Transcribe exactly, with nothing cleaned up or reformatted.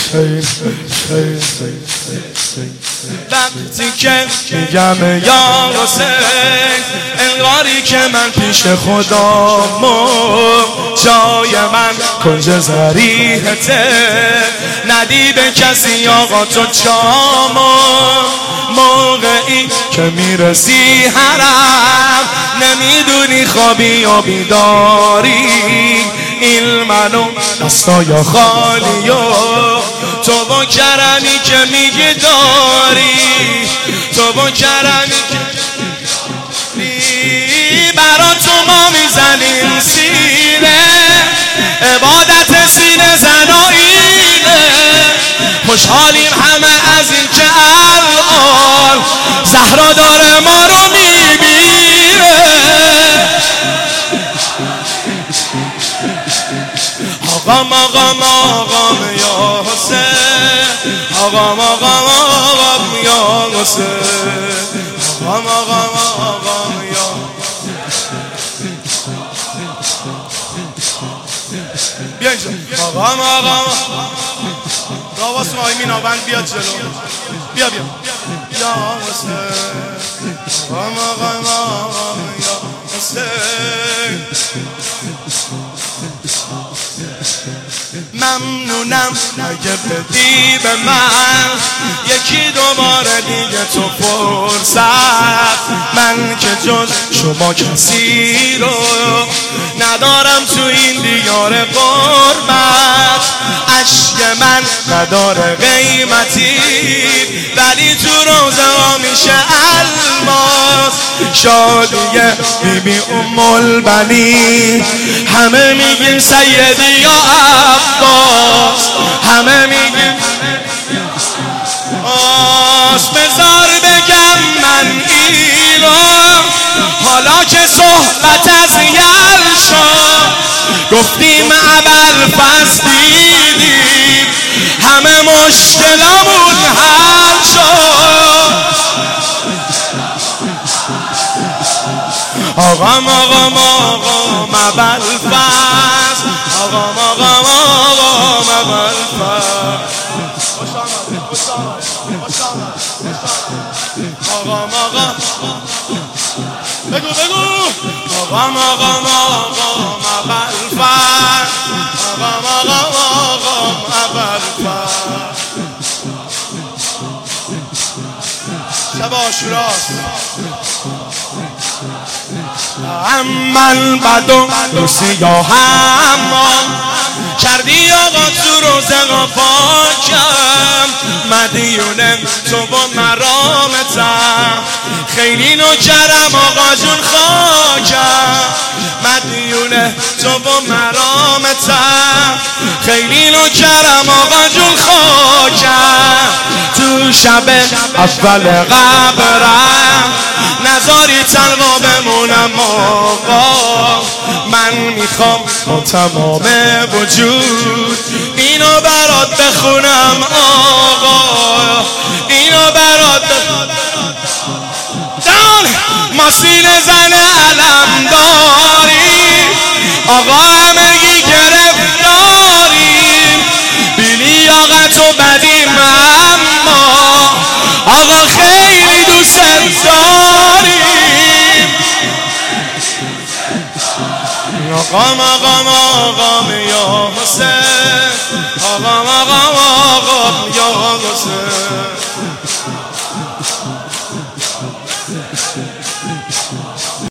وقتی که میگم یا حسین انگاری که من پیش خدام جای من کنج ضریحته ندی به کسی آقا تو جامو موقعی که میرسی حرم نمیدونی خوابی یا بیداری این منو دستا یا خالی و تو با کرمی که میگی داری تو با کرمی که برا تو ما میزنیم سینه عبادت سینه زناییه خوشحالیم همه از این که الان زهرا داره ما رو میبینه آقام آقام آقام یا حسین آقام آقام آقام یا حسین آقام آقام آقام یا بیا اینجا آقام آقام راواس مایمین آبند بیاد جلو بیا بیا یا حسین آقام آقام آقام یا حسین ممنونم اگه بدی به من یکی دوباره دیگه تو فرصت من که جز شما کسی رو ندارم تو این دیار غربت عشق من نداره قیمتی ولی تو روزه ها میشه الماس شادیه بی بی ام البنین همه میگیم سیدی یا عباس همه میگیم آس بذار بگم من اینو حالا که صحبت از یل شد گفتیم ابوالفضل دیدیم همه مشکلامون حل شد آقام آقام آقام ابوالفضل آقام آقام آقام ابوالفضل آقام آقام بگو بگو آقام آقام آقام ابوالفضل آقام آقام آقام ابوالفضل شب عاشوراست من بدم رو سیاهم کردی آقا تو روزه پاکم مدیونه تو با مرامتم خیلی نوکرم آقا جون خاکم مدیونه تو با مرامتم خیلی نوکرم آقا جون خاکم تو شب اول قبرم نذاری تنها بمونم آقا من میخوام با تمام وجود اینو برات بخونم آقا اینو برات دان ما سینه زن علم داریم آقا همگی گرفتاریم بیلی آقا تو بدیم اما آقا خیلی دوست داریم آقام آقام آقام یا حسین آقام آقام آقام یا حسین